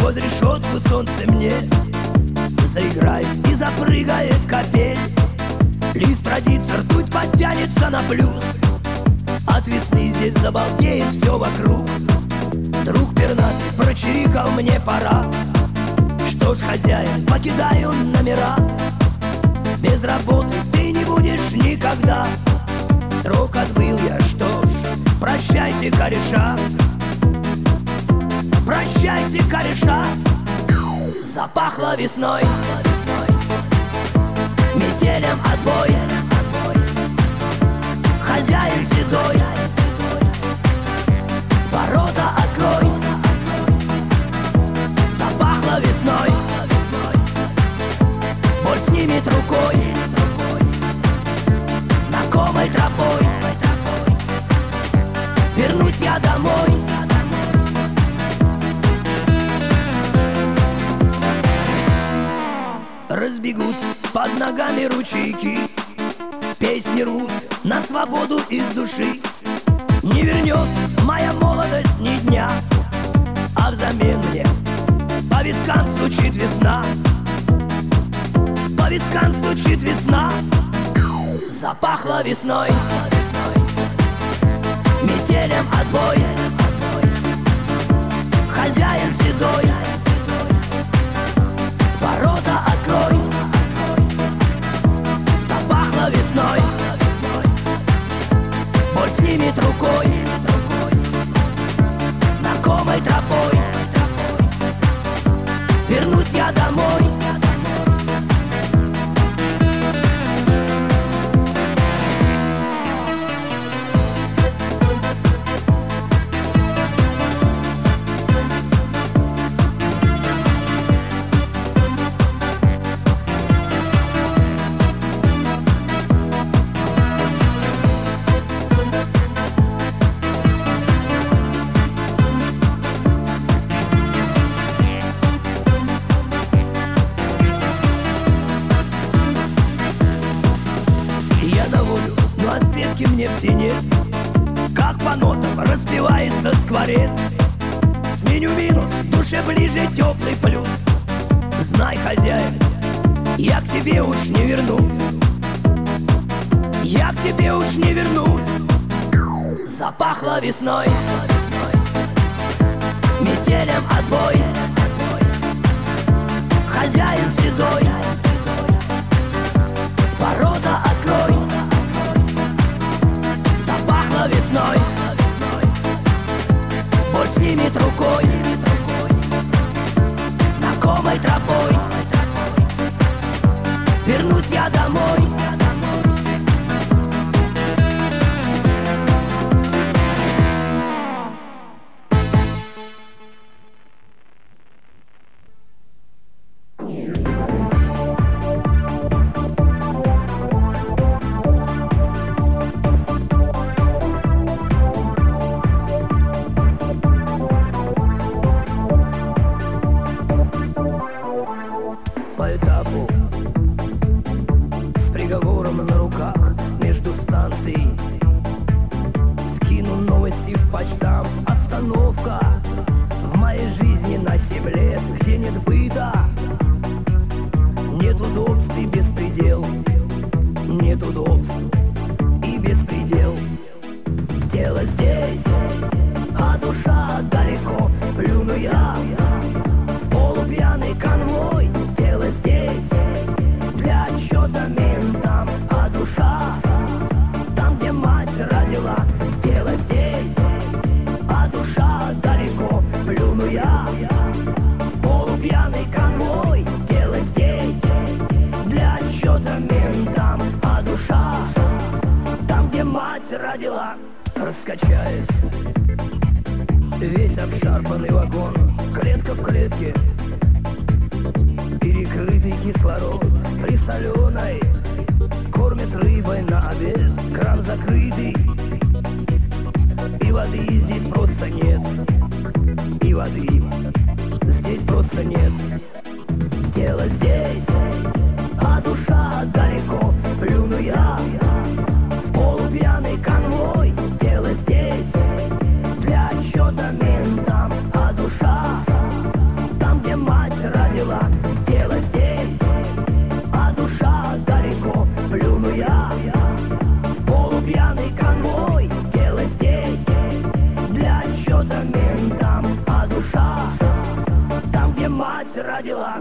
сквозь решетку солнце мне заиграет и запрыгает капель. Лист родится, ртуть подтянется на плюс. От весны здесь забалдеет все вокруг. Друг пернатый прочирикал, мне пора. Что ж, хозяин, покидаю номера. Без работы ты не будешь никогда. Срок отбыл я, что ж, прощайте, кореша. Прощайте, кореша. Запахло весной, метелем отбой. Хозяин седой, ворота открой. Запахло весной, боль снимет рукой, знакомой тропой. Вернусь я домой. Разбегутся под ногами ручейки, песни рвут на свободу из души. Не вернется моя молодость ни дня, а взамен мне по вискам стучит весна. По вискам стучит весна. Запахло весной, метелем отбой. Хозяин седой, ворота открой. Запахло весной, боль снимет рукой, знакомой тропой. Вернусь я домой. Мне птенец, как по нотам распевается скворец. Сменю минус, в душе ближе теплый плюс. Знай, хозяин, я к тебе уж не вернусь. Я к тебе уж не вернусь. Запахло весной, метелем отбой. Хозяин седой, ворота открой. Весной, боль снимет рукой, знакомой тропой. Вернусь я домой. По этапу, с приговором на руках между станций, скину новости в почтам. Остановка в моей жизни на 7 лет, где нет быта, нет удобств и беспредел. Нет удобств и беспредел. Тело здесь, а душа далеко. Плюну я в полупьяный конвой. Тело здесь для отчета ментам, а душа там, где мать родила. Тело здесь, а душа далеко. Плюну я в полупьяный конвой. Тело здесь для отчета ментам, а душа там, где мать родила. Раскачает весь обшарпанный вагон, клетка в клетке, перекрытый кислород присоленой, кормят рыбой на обед, кран закрытый, и воды здесь просто нет, и воды здесь просто нет. Тело здесь, а душа далеко. Плюну я в полупьяный конвой. Тело здесь для отчета ментам, а душа там, где мать родила.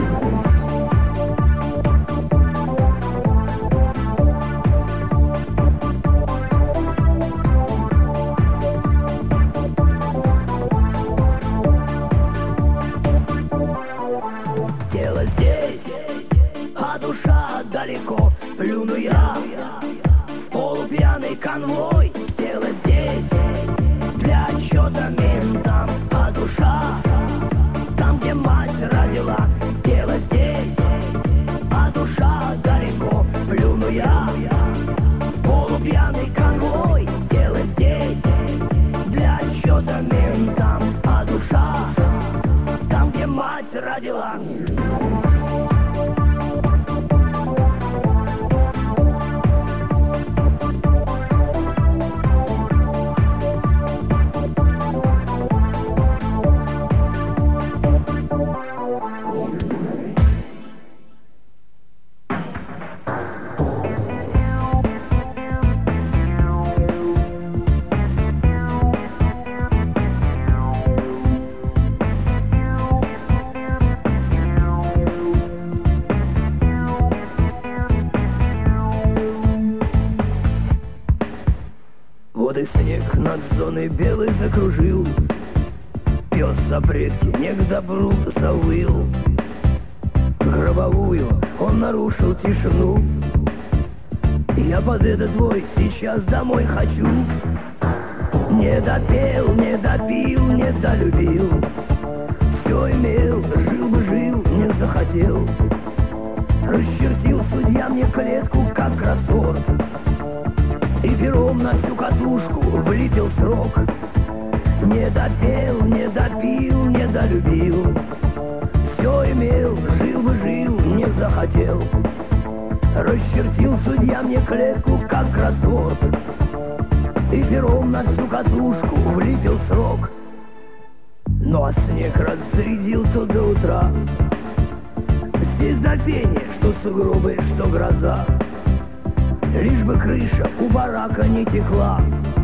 Тело здесь, а душа далеко. Плюну я в полупьяный конвой. Тело здесь для отчета ментам, а душа там, где мать родила. Тело здесь, а душа далеко. Плюну я в полупьяный конвой. Тело здесь для отчета ментам, а душа там, где мать родила. Вот и снег над зоной белой закружил, пес за предки не к добру завыл. Гробовую он нарушил тишину. Я под этот вой сейчас домой хочу. Не допел, не допил, не долюбил. Все имел, жил бы жил, не захотел. Расчертил судья мне клетку, как кроссворд, и пером на всю катушку влепил срок. Не допел, не допил, не долюбил. Все имел, жил бы жил, не захотел. Расчертил судья мне клетку, как кроссворд, и пером на всю катушку влепил срок. Ну а снег разрядил то до утра. Здесь до фени, что сугробы, что гроза. Лишь бы крыша у барака не текла.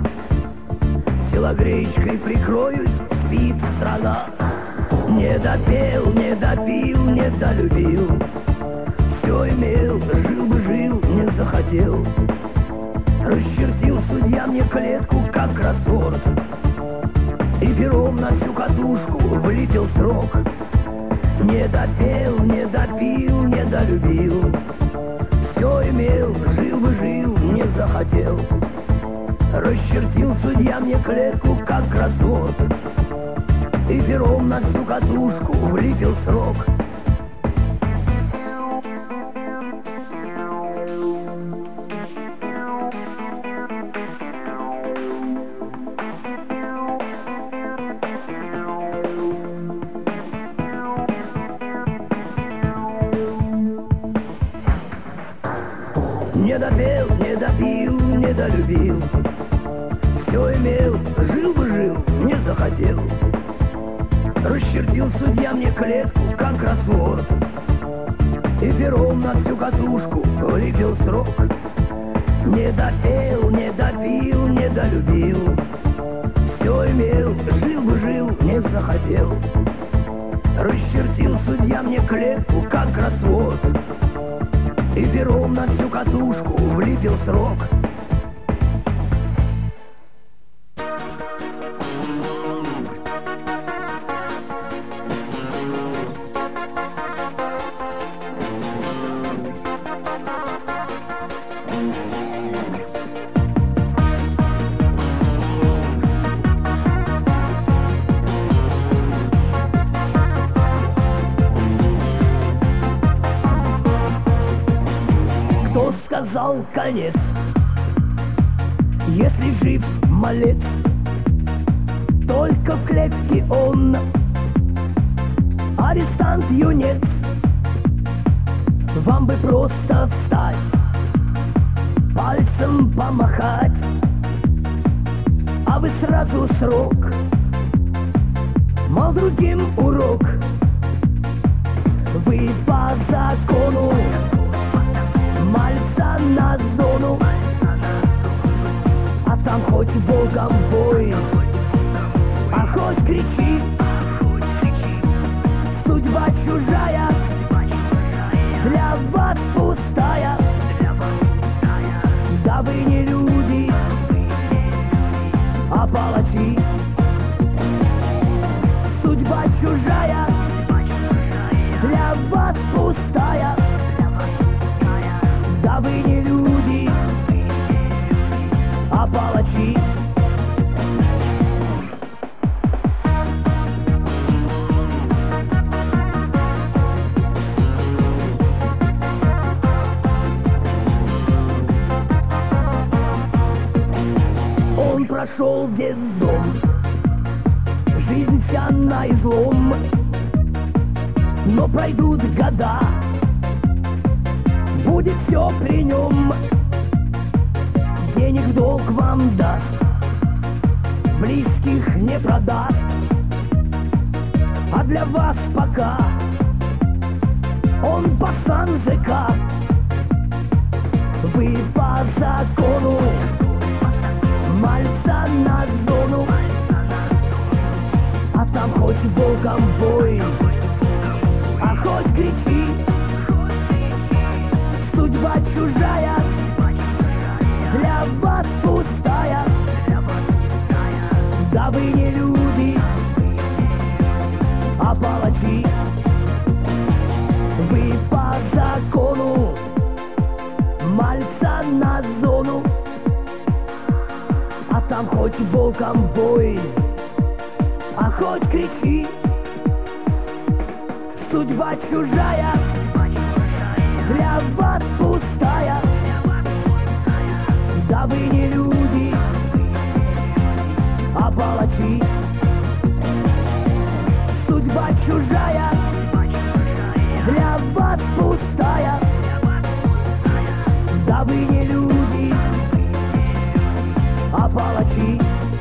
Телогреечкой прикроюсь, спит страна. Не допел, не допил, не долюбил. Все имел, жил бы жил, не захотел. Расчертил судья мне клетку, как кроссворд, и пером на всю катушку влепил срок. Не допел, не допил, не долюбил. Все имел, жил бы жил, не захотел. Расчертил судья мне клетку, как кроссворд, и пером на всю катушку влепил срок. Не допел, не допил, не долюбил. Все имел, жил бы жил, не захотел. Расчертил судья мне клетку, как кроссворд, и пером на всю катушку влепил срок. Не допел, не допил, не долюбил. Все имел, жил бы жил, не захотел. Расчертил судья мне клетку, как кроссворд, и пером на всю катушку влепил срок. Кто сказал конец? Если жив малец, только в клетке он арестант юнец. Вам бы просто встать, пальцем помахать, а вы сразу срок. Мол, другим урок. Вы по закону мальца на зону, а там хоть волком вой, а хоть кричи. Судьба чужая, для вас пустая. Да вы не люди, а палачи. Судьба чужая, для вас пустая. Да вы не люди, а палачи. Он прошел детдом, жизнь вся на излом. Но пройдут года, будет все при нем. Денег в долг вам даст, близких не продаст. А для вас пока он пацан ЖК. Вы по закону мальца на зону, а там хоть волком вой, а хоть кричи. Судьба чужая, для вас пустая. Да вы не люди, а палачи. Вы по закону мальца на зону, а там хоть волком вой, а хоть кричи. Судьба чужая, для вас пустая. Да вы не люди, а палачи. Судьба чужая, для вас пустая. Да вы не люди, а палачи.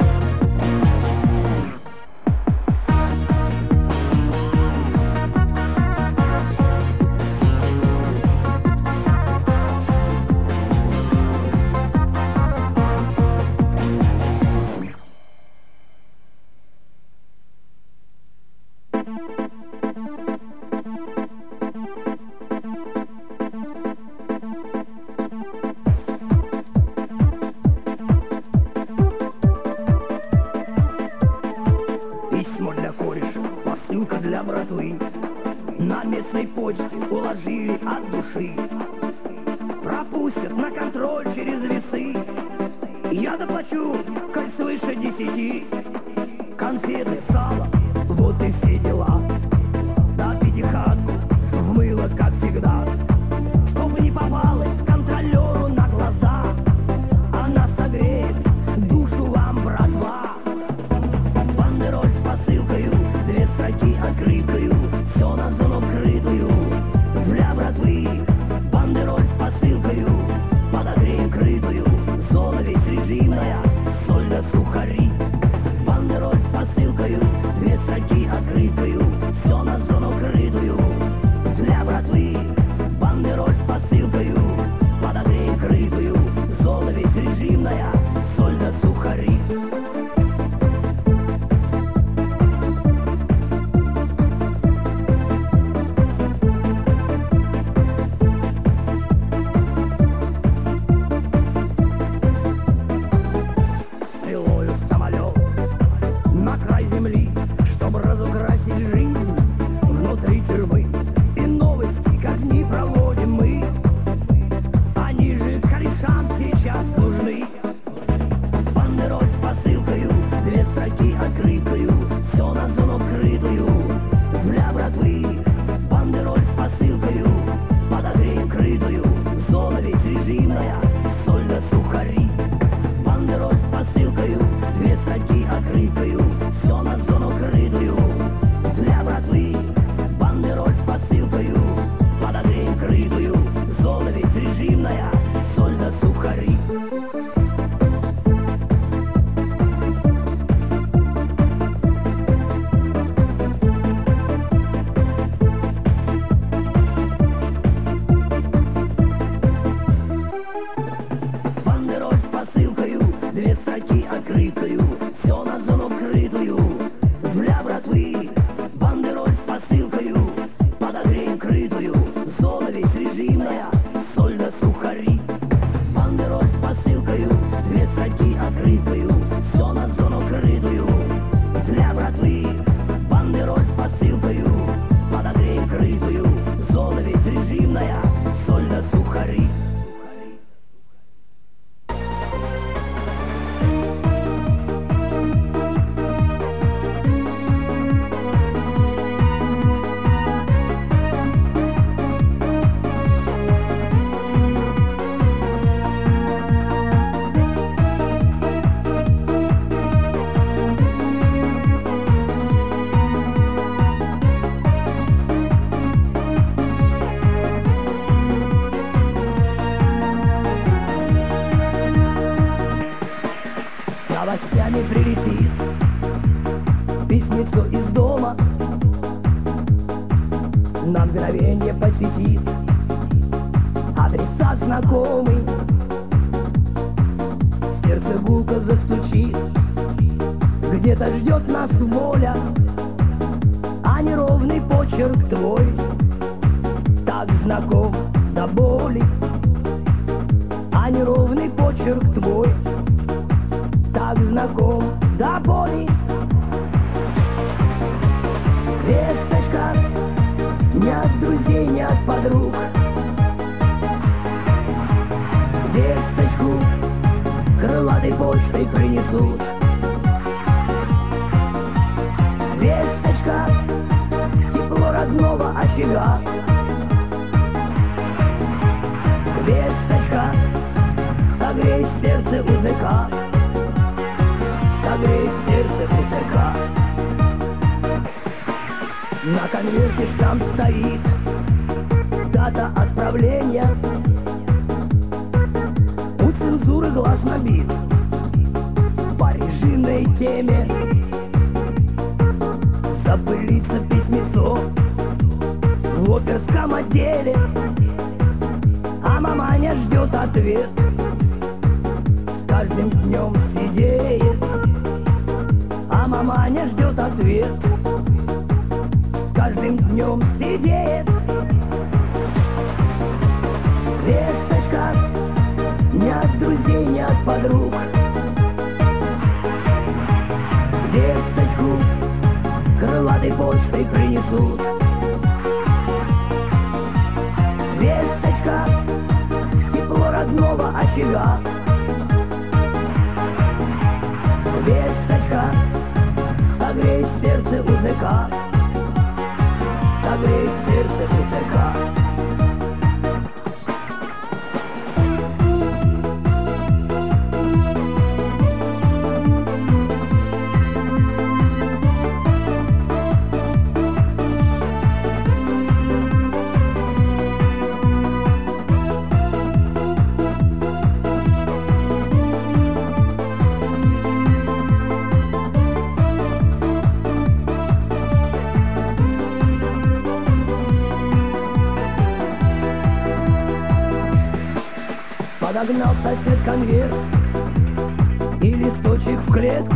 Письмо для кореша, посылка для братвы. На местной почте уложили от души. Пропустят на контроль через весы. Я доплачу, коль свыше 10. Конфеты, сало, вот и все дела. Да пятихатку в мыло, как всегда. Чтоб не попалась контролеру на глаза. Она согреет душу вам, братва. Бандероль с посылкою, 2 строки открытую. Все на зону крытую для братвы. Бандероль с посылкою, подогреем крытую. Зона ведь режимная, соль да сухари. Бандероль с посылкою, 2 на мгновенье посетит адресат знакомый. Сердце гулко застучит, где-то ждет нас воля, а неровный почерк твой так знаком до боли. А неровный почерк твой так знаком до боли. Весточка не от друзей, не от подруг. Весточку крылатой почтой принесут. Весточка тепло родного очага. Весточка согреть сердце узыка. Согреть сердце узыка. На конверте штамп стоит, дата отправления. У цензуры глаз набит по режимной теме. Запылится письмецо в оперском отделе, а маманя ждет ответ, с каждым днем сидеет. А маманя ждет ответ, с каждым днем сидеет. Весточка не от друзей, не от подруг. Весточку крылатой почтой принесут. Весточка тепло родного очага. Весточка согреть сердце узыка. Согреть сердце узыка. Подогнал сосед конверт и листочек в клетку.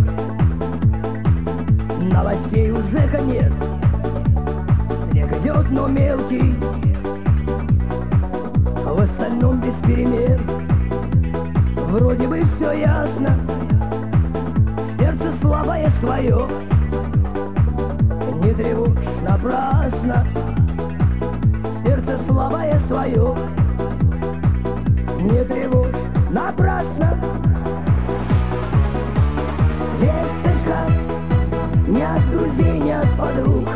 Новостей у зэка нет, снег идет, но мелкий. В остальном без перемен, вроде бы все ясно. Сердце слабое свое не тревожь напрасно. Сердце слабое свое не тревожь напрасно. Весточка не от друзей, не от подруг.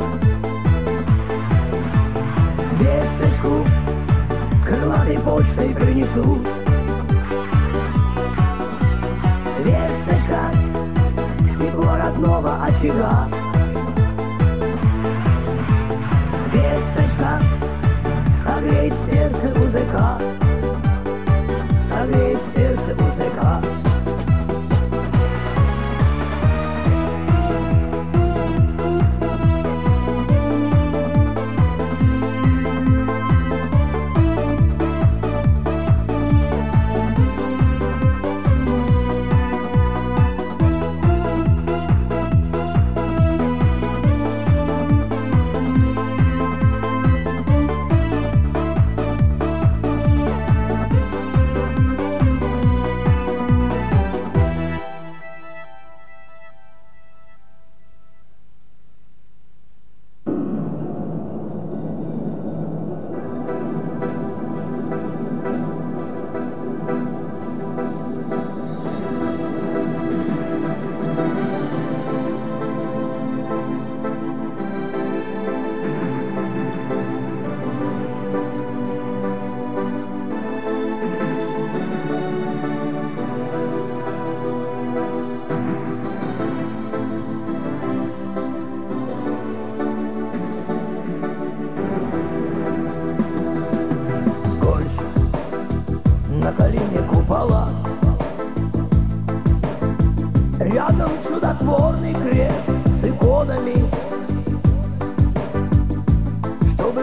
Весточку крылатой почтой принесут. Весточка тепло родного очага. Весточка согреть сердце узыка. Согреть сердце узыка.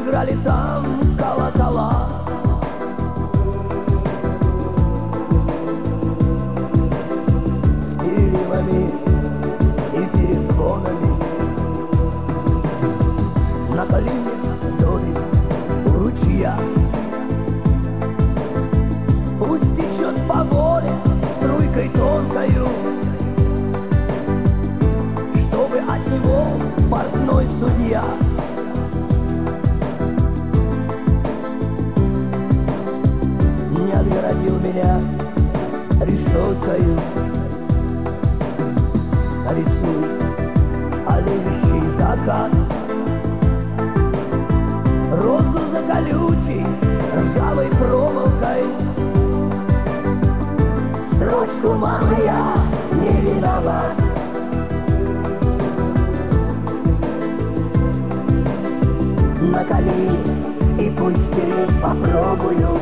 играли там колокола. С переливами и перезвонами. На коленях домик у ручья. Пусть течет по воле струйкой тонкою, чтобы от него портной судья не отгородил меня решеткою. Рисуй олеющий закат, розу за колючей ржавой проволокой. Строчку, мамы, я не виноват. Накали и пусть стереть попробуют.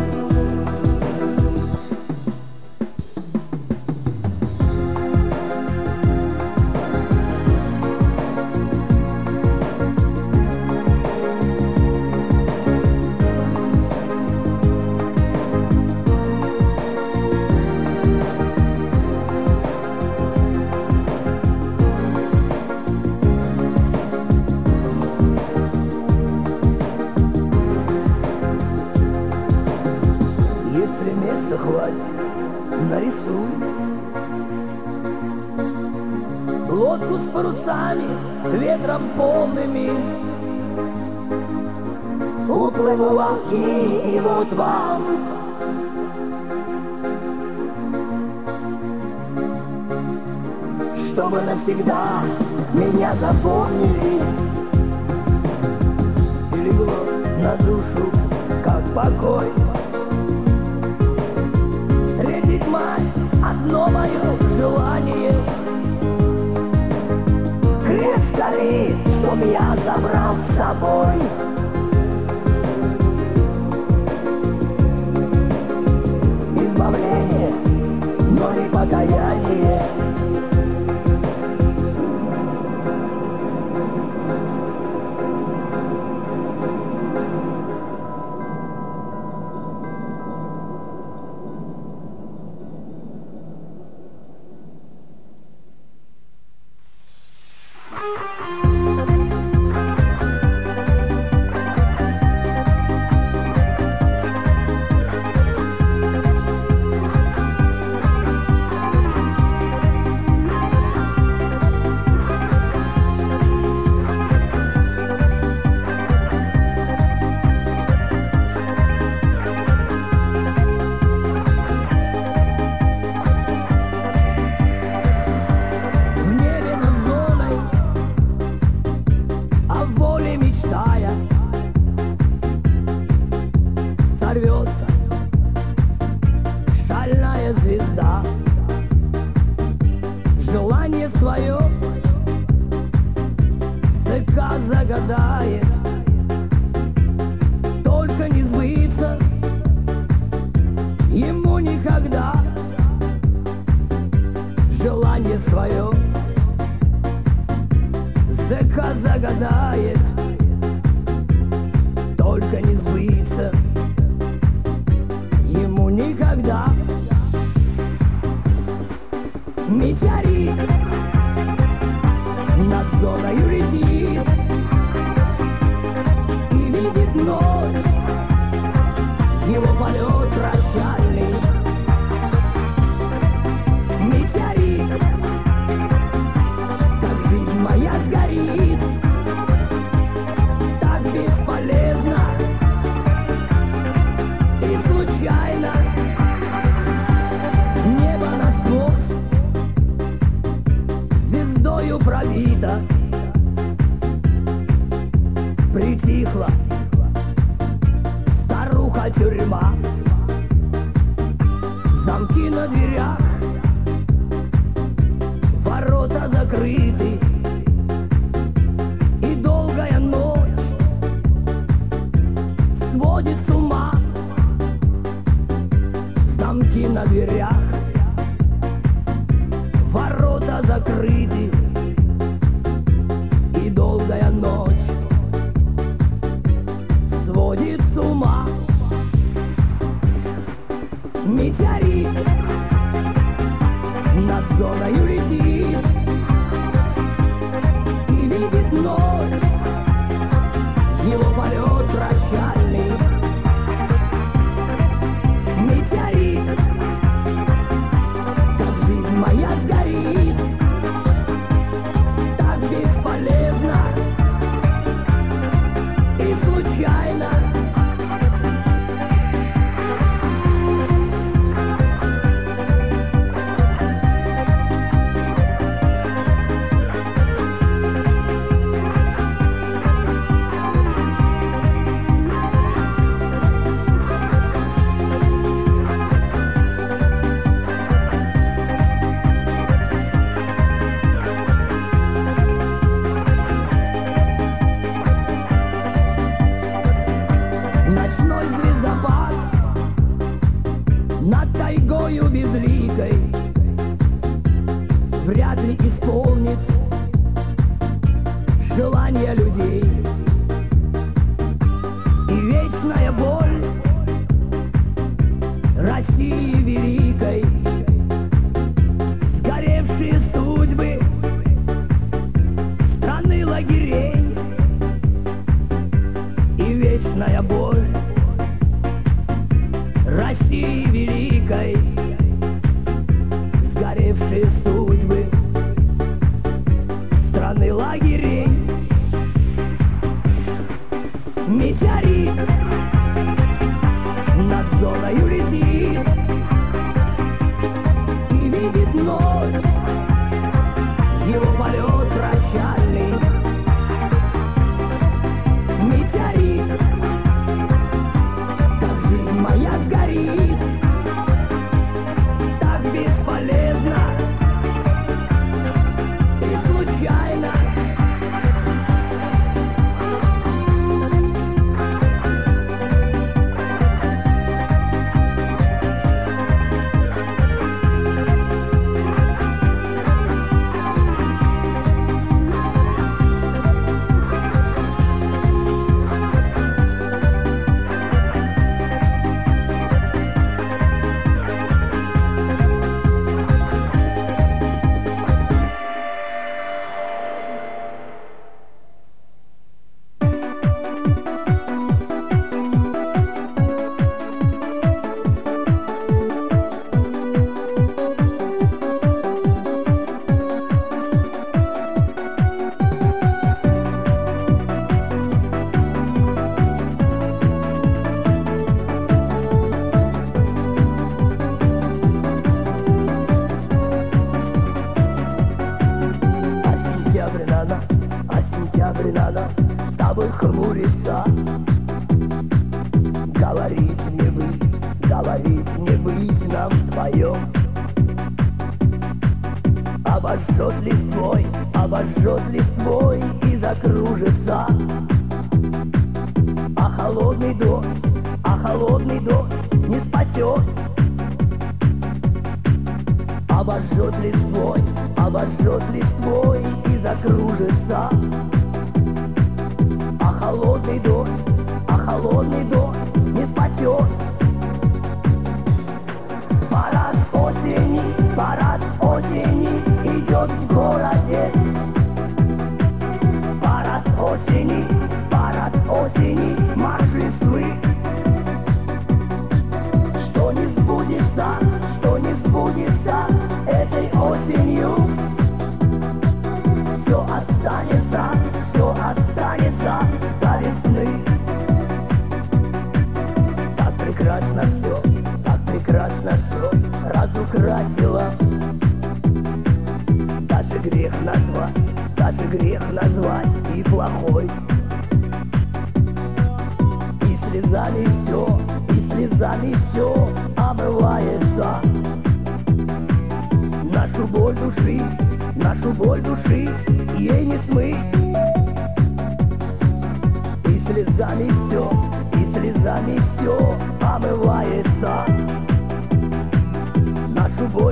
Если места хватит, нарисуй лодку с парусами, ветром полными. Уплыву в Алки, и вот вам чтобы навсегда меня запомнили. И легло на душу, как покой. Встретить мать — одно мое желание. Крест горит, чтоб я забрал с собой. Избавление, но не покаяние. Рвется шальная звезда, желание свое СК загадает, только не сбыться ему никогда. Желание свое СК загадает, только не сбыться ему никогда. Метеорит над зоною летит и видит ночь, его полет прощальный. Метеорит, как жизнь моя сгорит, так бесполезно и случайно. Небо насквозь звездою пробито, притихла старуха-тюрьма, замки на дверях, ворота закрыты, и долгая ночь сводит с ума. Замки на дверях, ворота закрыты, и долгая ночь Метеорит над зоною летит и видит ночь, его полет прощальный. Метеорит, как жизнь моя сгорит, так бесполезно и случайно. Сентябрь на нас с тобой хмурится. Говорит не быть нам вдвоем. Обожжет листвой и закружится. А холодный дождь не спасет. Обожжет листвой и закружится. А холодный дождь не спасет. Парад осени идет в городе. Парад осени, марш листвы. Что не сбудется этой осенью, все останется до весны. Так прекрасно все разукрасило. Даже грех назвать и плохой. И слезами все омывается. Нашу боль души ей не смыть. И слезами все омывается. Нашу боль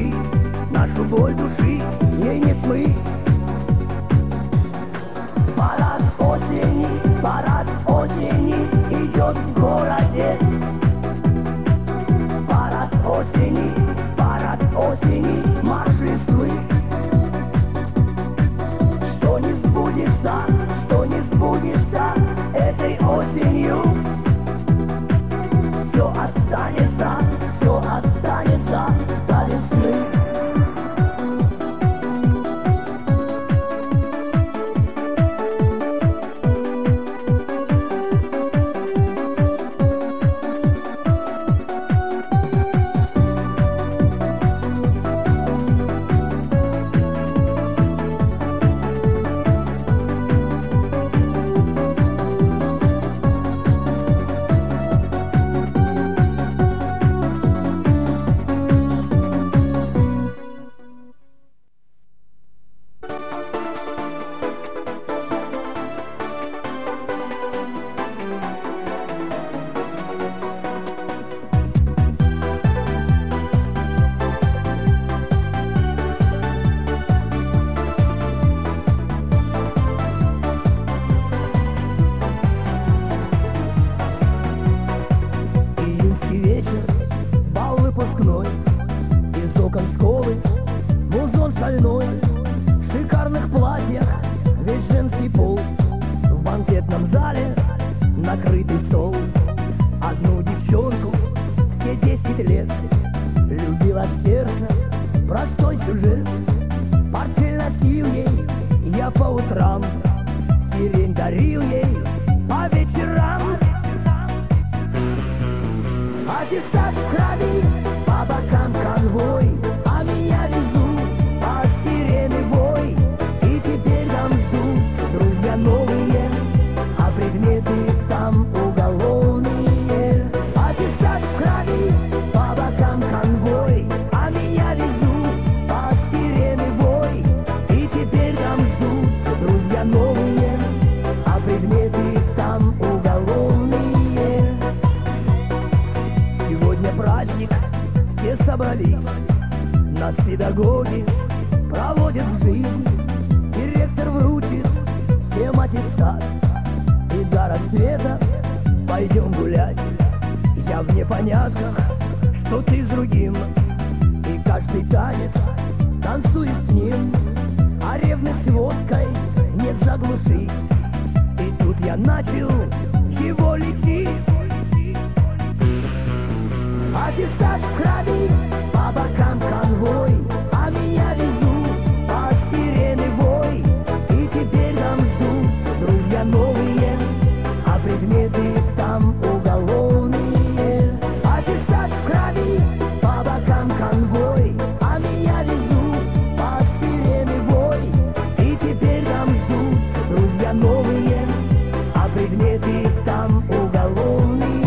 души ей не смыть. Парад осени идет в городе. Парад осени, марш листвы. Что не сбудется этой осенью, все останется до весны. Шальной, в шикарных платьях, весь женский пол. В банкетном зале накрытый стол. Одну девчонку все 10 лет любил от сердца простой сюжет. Портфель носил ей я по утрам, сирень дарил ей по вечерам. Аттестат в крови, по бокам конвой, а меня везут под сирены вой. И теперь там ждут друзья новые, а предметы там уголовные. Аттестат в крови, по бокам конвой, а меня везут под сирены вой. И теперь там ждут друзья новые, а предметы там уголовные. Сегодня праздник, все собрались, нас педагоги проводят в жизнь. Директор вручит всем аттестат, и до рассвета пойдем гулять. Я в непонятках, что ты с другим, и каждый танец танцуешь с ним, а ревность водкой не заглушить. И тут я начал его лечить. Аттестат в крови, по бокам конвой, а меня везут под сирены вой. И теперь там ждут друзья новые, а предметы там уголовные. Аттестат в крови, по бокам конвой, а меня везут под сирены вой. И теперь там ждут друзья новые, а предметы там уголовные.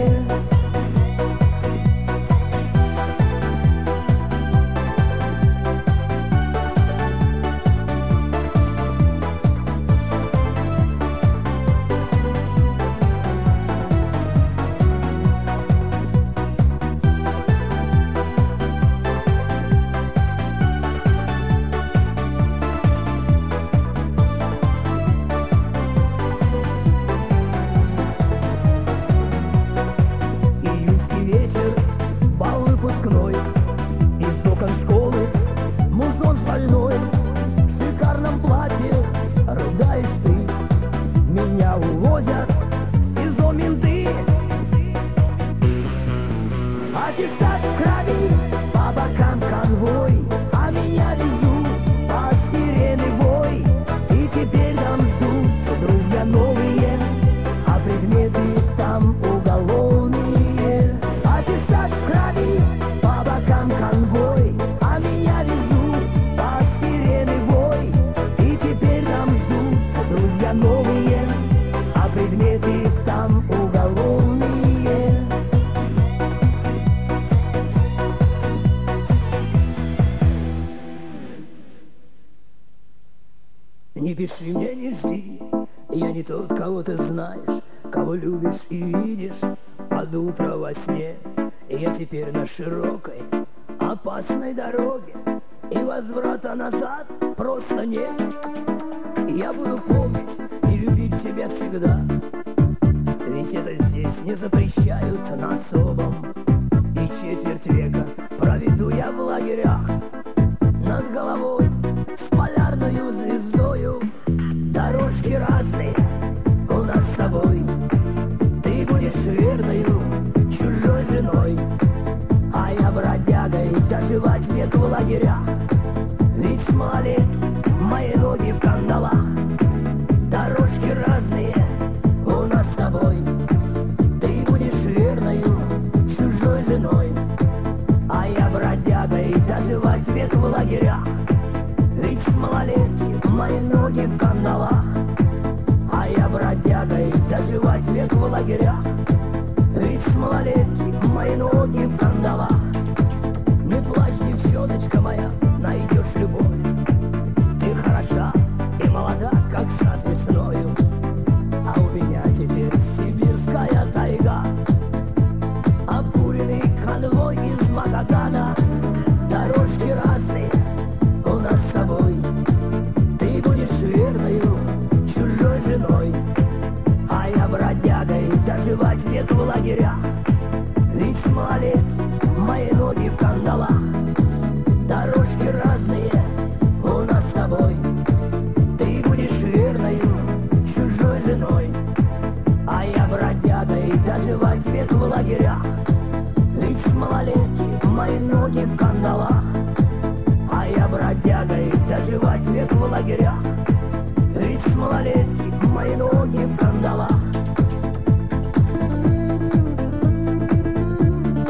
Из окон школы музон шальной, в шикарном платье рыдаешь ты. Меня увозят в СИЗО менты. Аттестат в крови, по бокам конвой, а меня везут под сирены вой. И теперь там ждут друзья новые, а предметы там уголовные. Аттестат в крови, по бокам конвой, а меня везут под сирены вой. И теперь там ждут друзья новые, а предметы там уголовные. Не пиши мне, не жди, я не тот, кого ты знаешь, кого любишь и видишь под утро во сне. Я теперь на широкой, опасной дороге, и возврата назад просто нет. Я буду помнить и любить тебя всегда, ведь это здесь не запрещают на особом. И четверть века проведу я в лагерях, над головой с полярною звездою. Дорожки разные у нас с тобой, ты будешь верною чужой женой, а я бродягой доживать век в лагерях. Ведь с малолетки мои ноги в кандалах. Дорожки разные у нас с тобой, ты будешь верною чужой женой, а я бродягой доживать век в лагерях. Ведь с малолетки мои ноги в кандалах, а я бродягой доживать век в лагерях. Ведь с малолетки мои ноги в кандалах. Не плачь, девчоночка моя, найдешь любовь. Ты хороша и молода, как сад весною, а у меня теперь сибирская тайга, обкуренный конвой из Магадана. Дорожки разные у нас с тобой, ты будешь верною чужой женой, а я бродягой доживать век в лагерях. Ведь с малолетки мои ноги в кандалах. Дорожки разные у нас с тобой, ты будешь верною чужой женой, а я бродягой доживать век в лагерях. Ведь с малолетки мои ноги в кандалах, а я бродягой доживать век в лагерях. Ведь с малолетки мои ноги в кандалах.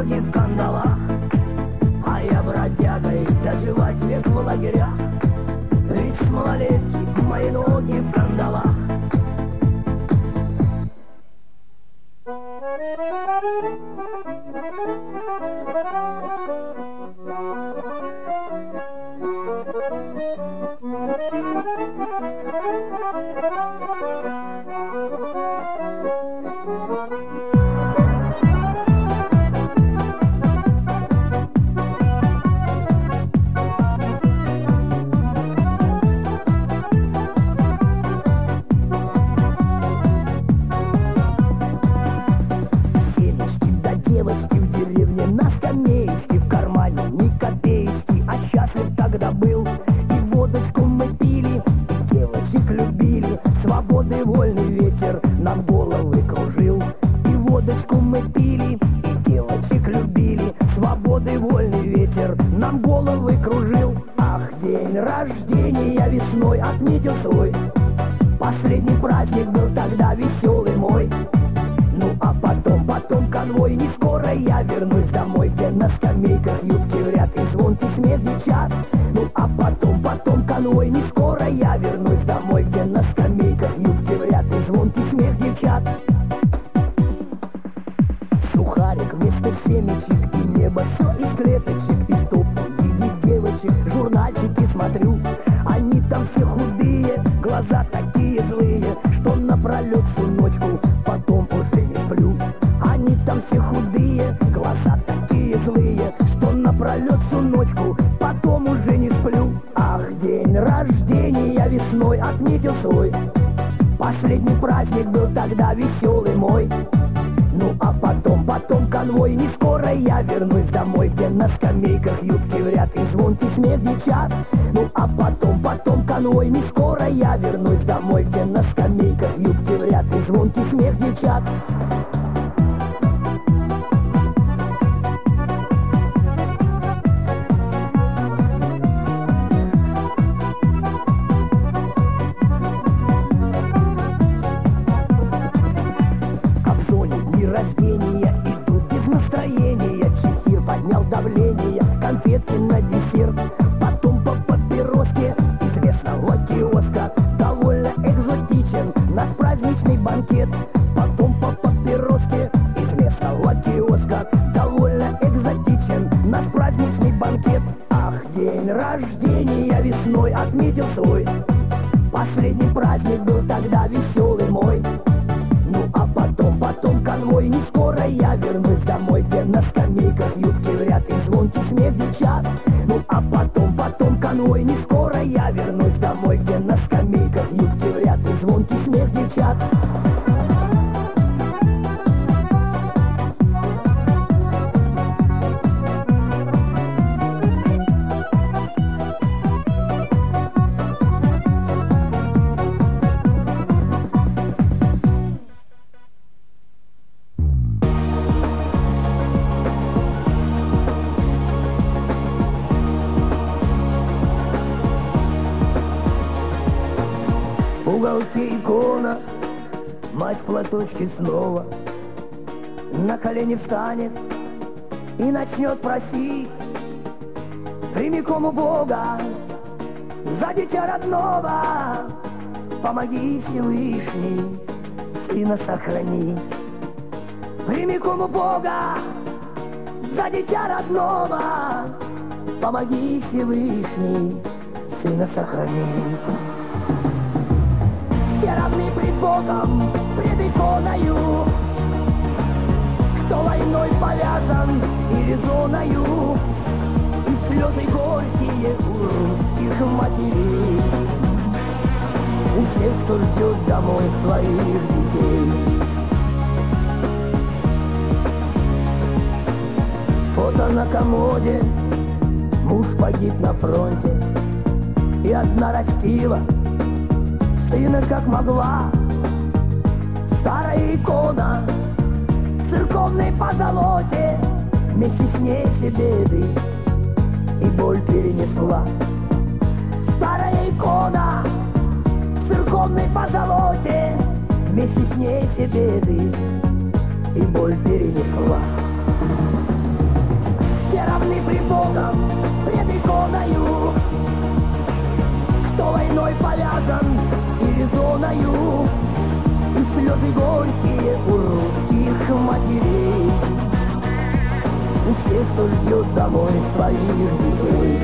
ноги в кандалах, а я бродягой доживать век в лагерях. Ведь с малолетки мои ноги в кандалах. Девочки в деревне на скамеечке, в кармане ни копеечки, а счастлив тогда был. И водочку мы пили, и девочек любили, свободы вольный ветер нам головы кружил. И водочку мы пили, и девочек любили, свободы вольный ветер нам головы кружил. Ах, день рождения весной отметил свой, последний праздник был тогда веселый мой. Ну а потом конвой, не скоро я вернусь домой, где на скамейках юбки в ряд и звонкий смех девчат. Ну а потом конвой, не скоро я вернусь домой, где на скамейках юбки в ряд и звонкий смех девчат. Сухарик вместо семечек и небо все из клеточек, и чтоб увидеть девочек, журнальчики смотрю. Они там все худые, глаза такие злые, что напролет всю ночку потом уже не сплю. Они там все худые, глаза такие злые, что напролет всю ночку потом уже не сплю. Ах, день рождения весной отметил свой, последний праздник был тогда веселый мой. Ну а потом конвой, не скоро я вернусь домой, где на скамейках юбки в ряд и звонкий смех девчат. Ну а потом конвой, не скоро я вернусь домой, где на скамейках юбки в ряд и звонкий смех девчат. Рождения идут без настроения, чефир поднял давление, конфетки на десерт, потом по папироске известного киоска. Довольно экзотичен наш праздничный банкет, потом по папироске известного киоска. Довольно экзотичен наш праздничный банкет. Ах, день рождения весной отметил свой, последний праздник был тогда веселый мой. Ну а потом конвой, не скоро я вернусь домой, где на скамейках юбки в ряд и звонкий смех девчат. Ну а потом конвой, не скоро я вернусь домой, где на скамейках юбки в ряд и звонкий смех девчат. В уголке икона, мать в платочке снова на колени встанет и начнет просить прямиком у Бога за дитя родного. Помоги, Всевышний, сына сохранить. Прямиком у Бога за дитя родного. Помоги, Всевышний, сына сохранить. Все равны пред Богом, пред иконою, кто войной повязан или зоною, и слезы горькие у русских матерей, у всех, кто ждет домой своих детей. Фото на комоде, муж погиб на фронте, и одна растила сына как могла. Старая икона в церковной позолоте вместе с ней все беды и боль перенесла. Старая икона в церковной позолоте вместе с ней все беды и боль перенесла. Все равны пред Богом, пред иконою. Кто войной повязан или зоною, и слезы горькие у русских матерей, у всех, кто ждет домой своих детей.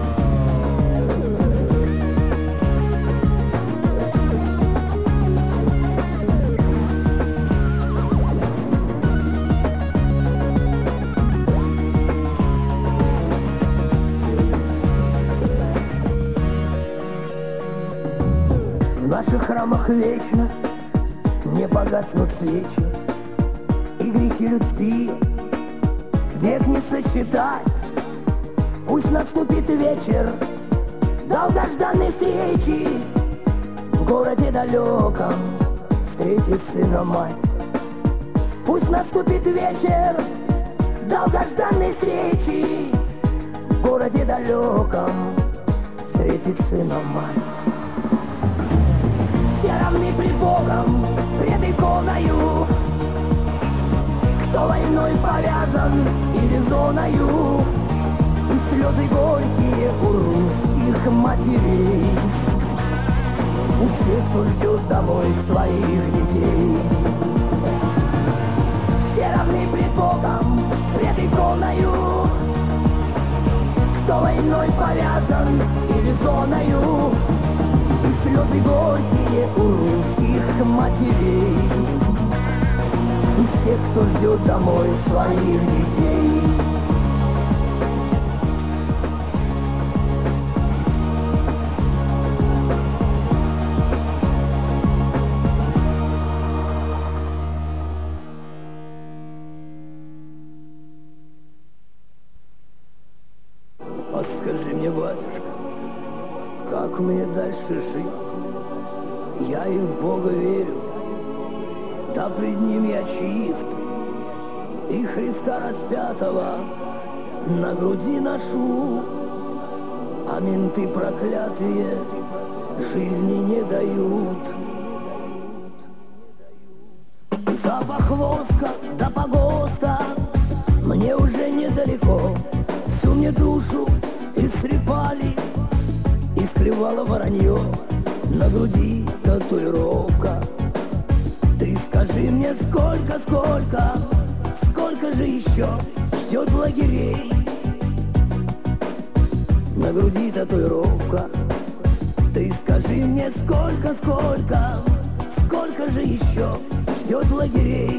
В наших храмах вечно не погаснут свечи, и грехи людские век не сосчитать. Пусть наступит вечер долгожданной встречи, в городе далеком встретит сына мать. Пусть наступит вечер долгожданной встречи, в городе далеком встретит сына мать. Все равны пред Богом, пред иконою. Кто войной повязан или зоною, и слезы горькие у русских матерей, у всех, кто ждет домой своих детей. Все равны пред Богом, пред иконою. Кто войной повязан или зоною, и слезы горькие у русских матерей, у всех, кто ждет домой своих детей. Подскажи мне, батюшка, как мне дальше жить? Я и в Бога верю, да пред Ним я чист, и Христа распятого на груди ношу, а менты проклятые жизни не дают. Запах воска до погоста мне уже недалеко, всю мне душу истрепали, исклевало воронье, на груди татуировка. Ты скажи мне, сколько же еще ждет лагерей? На груди татуировка. Ты скажи мне, сколько же еще ждет лагерей?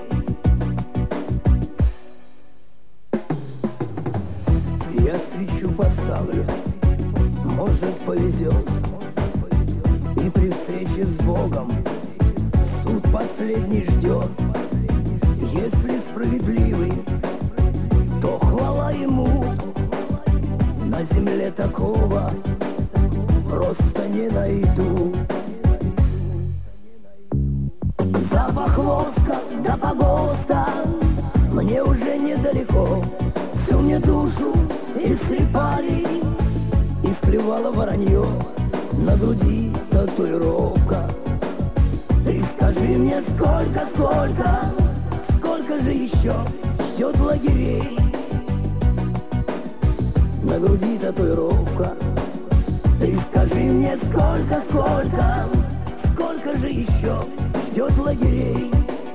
Я свечу поставлю, может, повезет, и при встрече с Богом суд последний ждет. Если справедливый, то хвала Ему. На земле такого просто не найду. Запах воска до погоста мне уже недалеко, всю мне душу истрепали, исклевало воронье, на груди татуировка. Ты скажи мне, сколько же еще ждет лагерей? На груди татуировка. Ты скажи мне, сколько же еще ждет лагерей?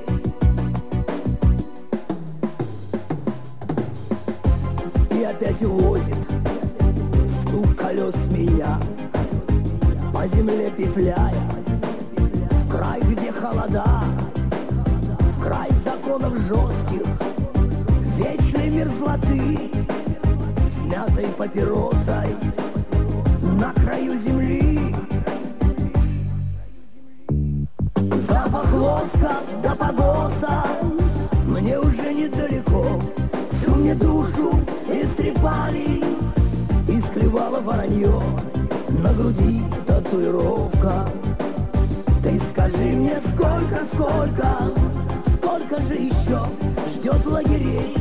И опять увозит стук колес меня, по земле петляя, в край, где холода, в край законов жестких, вечной мерзлоты, смятой папиросой на краю земли. Запах воска до погоста мне уже недалеко, всю мне душу истрепали, исклевало воронье, на груди татуировка. Ты скажи мне, сколько же еще ждет лагерей?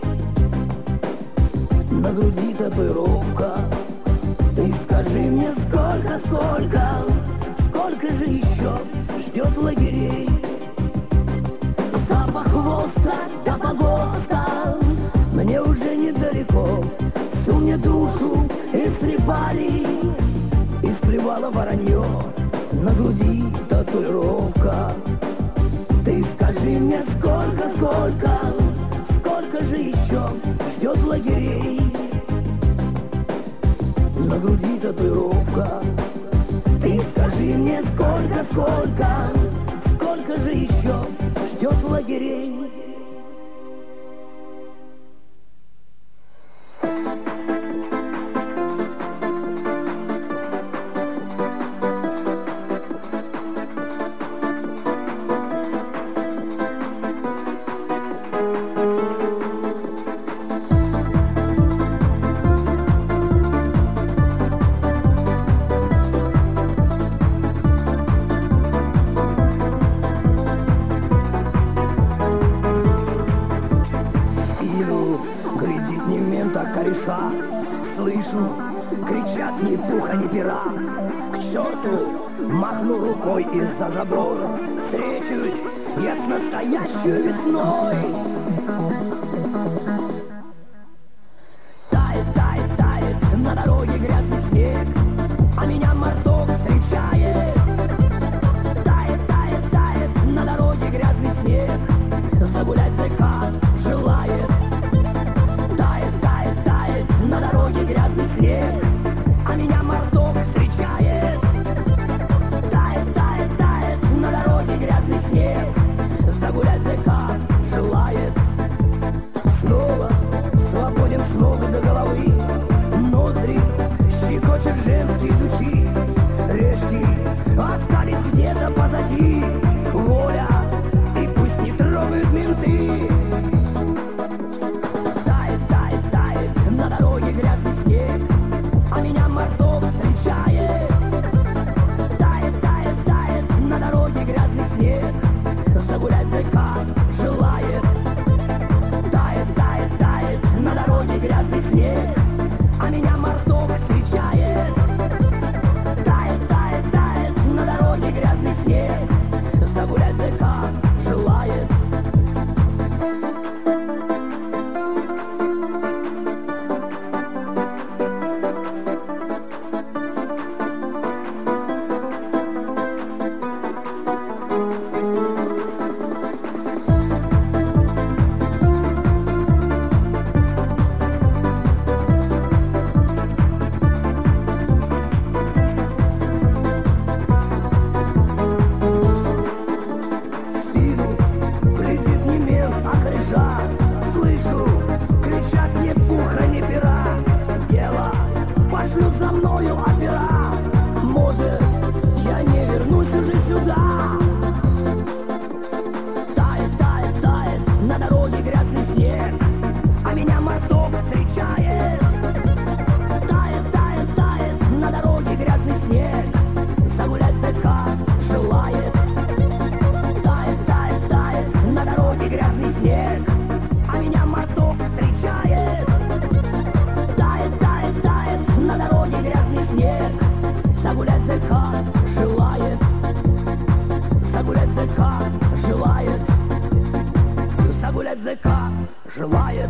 На груди татуировка. Ты скажи мне, сколько же еще ждет лагерей? Запах воска до погоста мне уже недалеко, же еще ждет лагерей? На груди татуировка. Ты скажи мне, сколько же еще ждет лагерей? Глядит не мент, а кореша. Слышу, кричат ни пуха, ни пера. К черту махну рукой из-за забора. Встречусь я с настоящей весной. Тает, тает, тает на дороге грязный снег, а меня марток встречает. Тает, тает, тает на дороге грязный снег, загулять закат желает. На дороге грязный снег, а меня марток встречает. Тает, тает, тает на дороге грязный снег, загулять закат желает. Снова свободен с ног до головы, ноздри щекочет женские духи. Решки остались где-то позади, воля, и пусть не трогают менты. На дороге грязный снег, а меня марток встречает. Тает, тает, тает на дороге грязный снег, загулять закат желает. Тает, тает, тает на дороге грязный снег, а меня марток встречает. Тает, тает, тает на дороге грязный снег, загулять закат желает. Слышу, кричат ни пуха, ни пера. Дело пошлют за мною опера. Может, я не вернусь уже сюда. Тает, тает, тает на дороге грязный снег, а меня марток встречает. Тает, тает, тает на дороге грязный снег, загулять закат желает. Тает, тает, тает на дороге грязный снег, а меня марток встречает. Тает, тает, тает на дороге грязный снег, загулять закат желает. Загулять закат желает. Загулять закат желает.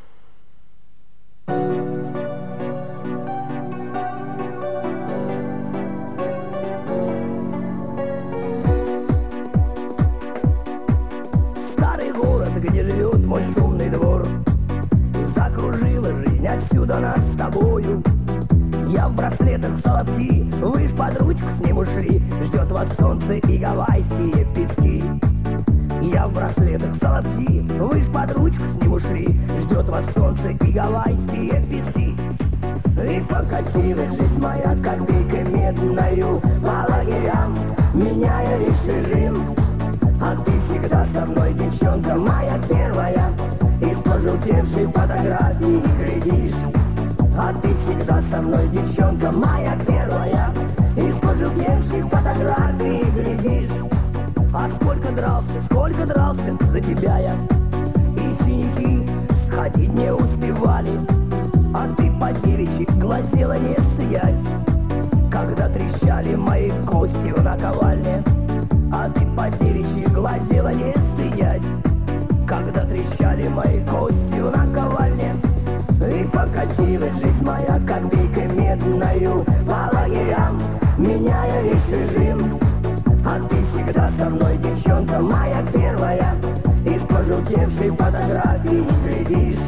Старый город, где живет мой шумный двор, закружила жизнь отсюда нас с тобою. Я в браслетах соловки, вы ж под ручку с ним ушли. Ждет вас солнце и гавайские пески. Я в браслетах соловки, вы ж под ручку с ним ушли. Ждет вас солнце и гавайские пески. И покатилась жизнь моя копейкой медною по лагерям, меняя лишь режим. А ты всегда со мной, девчонка моя первая, из пожелтевшей фотографии глядишь. А ты всегда со мной, девчонка моя первая, из пожелтевшей фотографии глядишь. А сколько дрался за тебя я, и синяки сходить не успевали. А ты по девичьи глазела не стыдясь, когда трещали мои кости в наковальне. А ты по девичьи глазела не стыдясь, когда трещали мои кости в наковальне. И покатилась жизнь моя копейкой медною по лагерям, меняя лишь режим. А ты всегда со мной, девчонка моя первая, из пожелтевшей фотографии глядишь.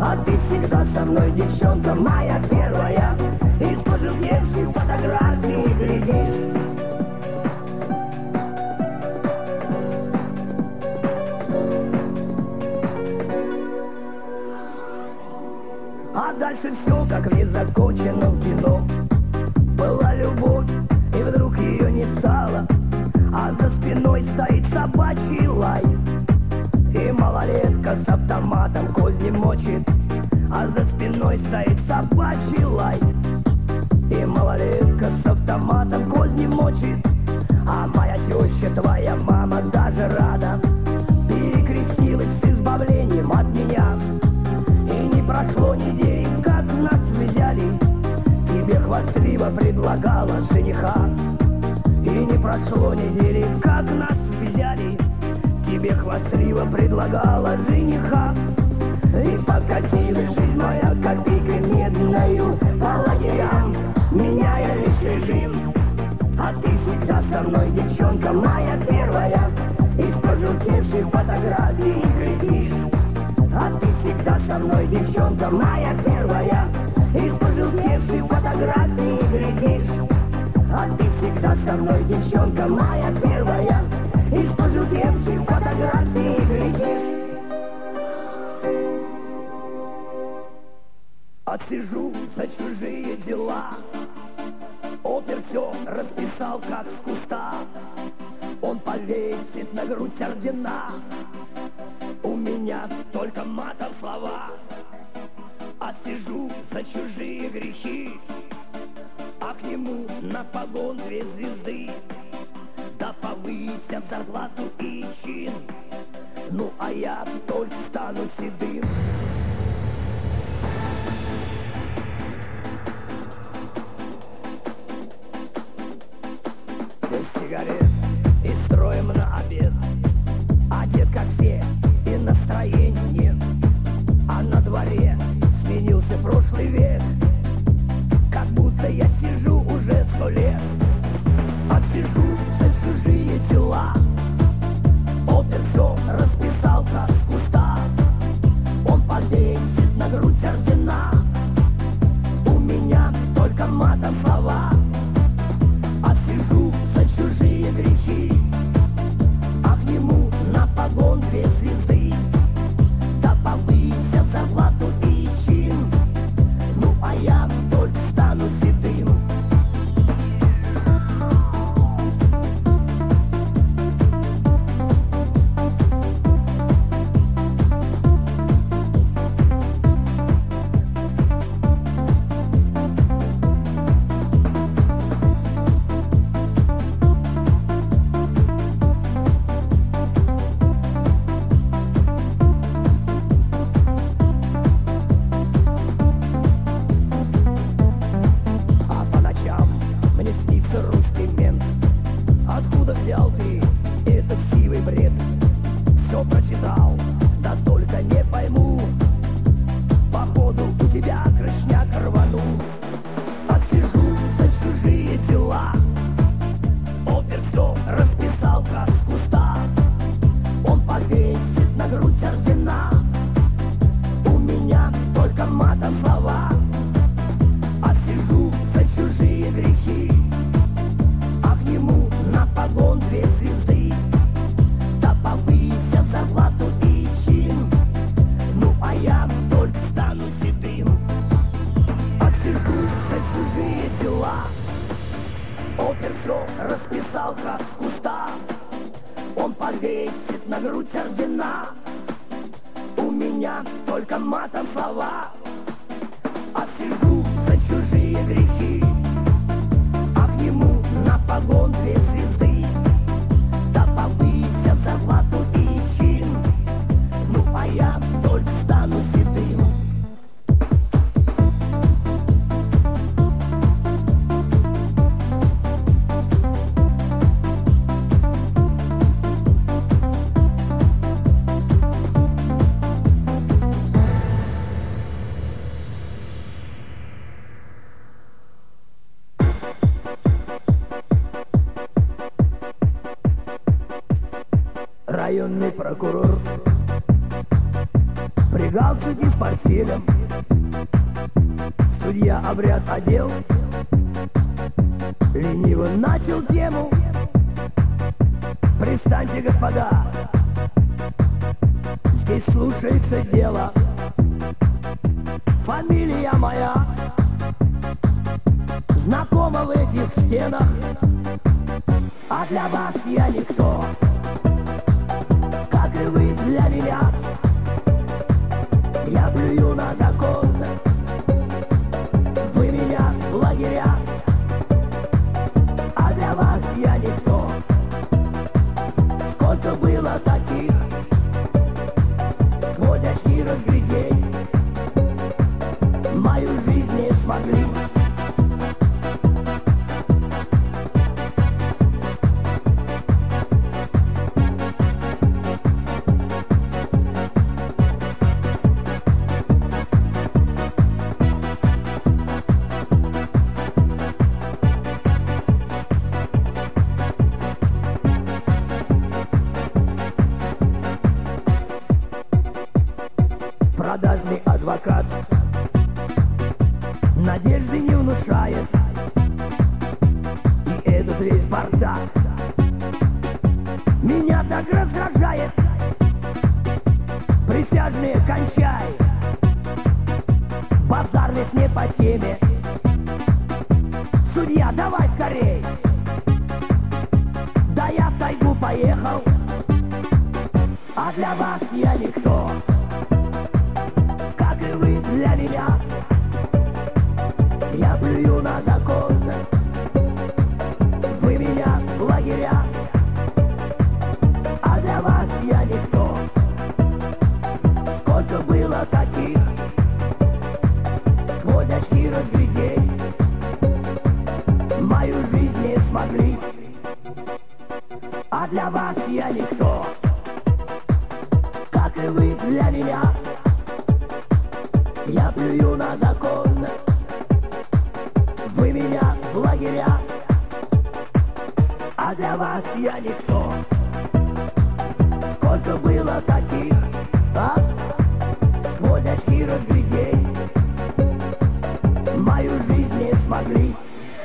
А ты всегда со мной, девчонка моя первая. Из пожелтевших фотографий глядишь. А дальше все, как в незаконченном кино. Была любовь, и вдруг ее не стало, а за спиной стоит собачий лай. И малолетка с автоматом козни мочит, а за спиной стоит собачий лай. И малолетка с автоматом козни мочит, а моя теща, твоя мама, даже рада. Перекрестилась с избавлением от меня. И не прошло недели, как нас взяли. Тебе хвастливо предлагала жениха. И не прошло недели, как нас взяли. Тебе хвастливо предлагала жениха. И покатилась жизнь моя копейкой медною по лагерям, меняя лишь режим. А ты всегда со мной, девчонка моя первая. Из пожелтевших фотографий глядишь. А ты всегда со мной, девчонка моя первая. Из пожелтевших фотографий глядишь. А ты всегда со мной, девчонка моя первая. Из пожелтевших фотографий глядишь. Отсижу за чужие дела. Опер все расписал, как с куста. Он повесит на грудь ордена. У меня только матом слова. Отсижу за чужие грехи, а к нему на погон 2 звезды. Да повысят зарплату и чин. Ну а я только стану седым. Без сигарет и строим на обед. Одет как все и настроения нет. А на дворе сменился прошлый век. Как будто я сижу уже 100 лет. Отсижу за чужие дела. Опер все расписал, как с куста. Он повесит на грудь ордена. У меня только матом слова. Отсижу за чужие грехи, а к нему на погон 2 звезды. Да повысят зарплату и чин. Ну а я только стану седым. Районный прокурор Шагал судьи с портфелем, судья обряд одел, лениво начал тему. Пристаньте, господа, здесь слушается дело. Фамилия моя знакома в этих стенах, а для вас я никто, как и вы для меня. Я плюю на закон, вы меня в лагеря, а для вас я никто. Сколько было таких, сквозь очки разглядеть мою жизнь не смогли. Продажный адвокат надежды не внушает, и этот весь бардак меня так раздражает. Присяжные, кончай, базар весь не по теме. Судья, давай скорей, да я в тайгу поехал, а для вас я никто, как и вы для меня. Я плюю на закон, вы меня в лагеря, а для вас я никто. Сколько было таких, сквозь очки разглядеть мою жизнь не смогли, а для вас я никто, как и вы для меня. Я плюю на закон, вы меня в лагеря, а для вас я никто. Сколько было таких, сквозь очки разглядеть мою жизнь не смогли.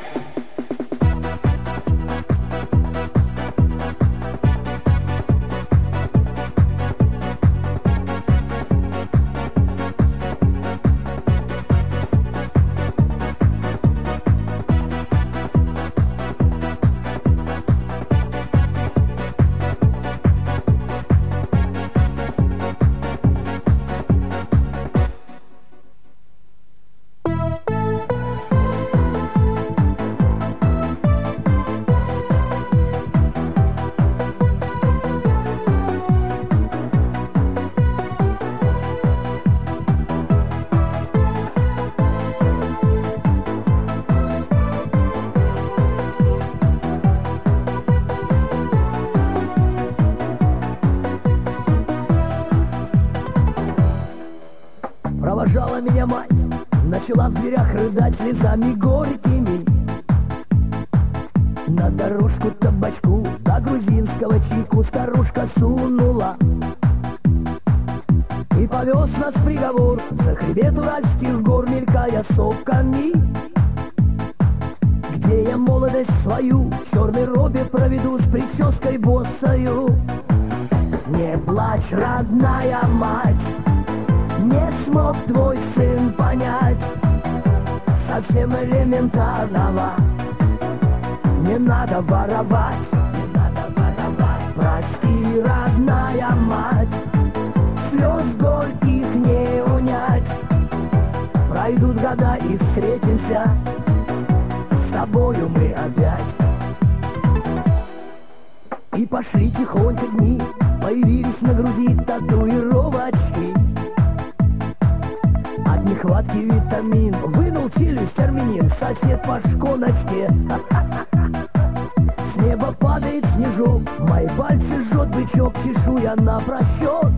Провожала меня мать, начала в дверях рыдать слезами горькими. На дорожку табачку до грузинского чайку старушка сунула и повез нас в приговор за хребет уральских гор, мелькая сопками, где я молодость свою в черной робе проведу с прической босою. Не плачь, родная мать, не смог твой сын понять совсем элементарного. Не надо воровать, не надо воровать. Прости, родная мать, слез горьких не унять. Пройдут года и встретимся с тобою мы опять. И пошли тихонько дни, появились на груди татуировочки. От нехватки витамин вынул челюсть армянин, сосед по шконочке. С неба падает снежок, мои пальцы жжет бычок, чешу я на просчет.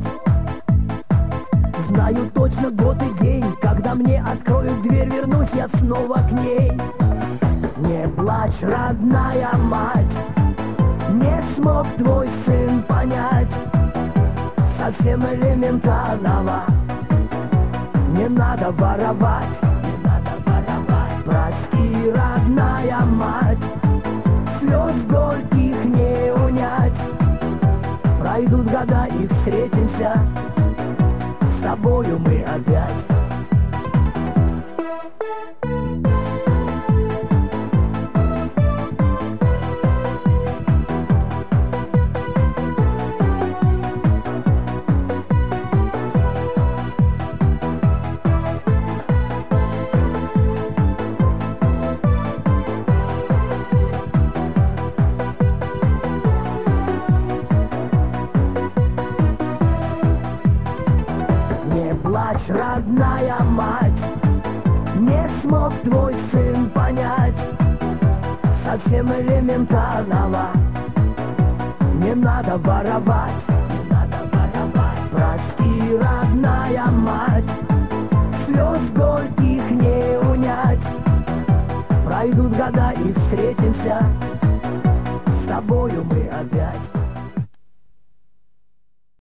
Знаю точно год и день, когда мне откроют дверь, вернусь я снова к ней. Не плачь, родная мать, не смог твой сын понять совсем элементарного. надо воровать, не надо воровать. Прости, родная мать, слез горьких не унять. Пройдут года и встретимся с тобою мы опять. Плачь, родная мать, не смог твой сын понять совсем элементарного. Не надо воровать, не надо воровать. Прости, родная мать, слез горьких не унять. Пройдут года и встретимся